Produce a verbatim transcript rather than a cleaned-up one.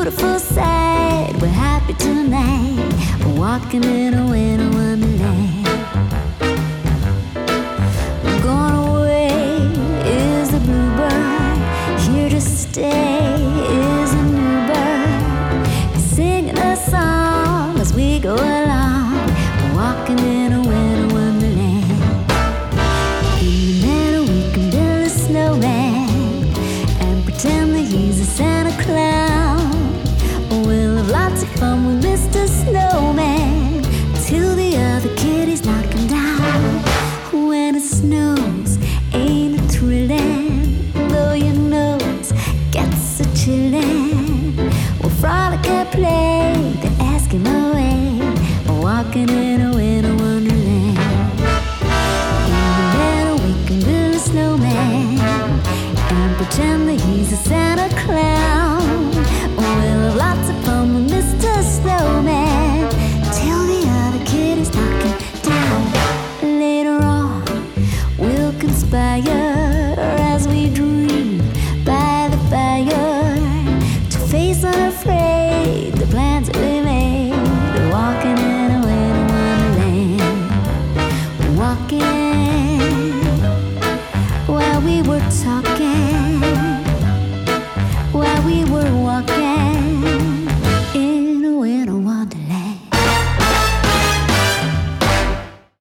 beautiful sight. We're happy tonight. We're walking in a winter wonderland. Gone away is the bluebird. Here to stay is a new bird. He's singing a song as we go along. We're walking in a winter wonderland. In the meadow we can build a snowman and pretend that he's a Santa Claus. We'll have lots of fun with Mister Snowman till the other kitties knock him down. When it snows, ain't it thrilling? Though your nose gets a chillin', we'll frolic and play the Eskimo way. We're walking in a winter wonderland. In the meadow we can build a snowman and pretend that he's a Santa Claus. We'll have lots of fun with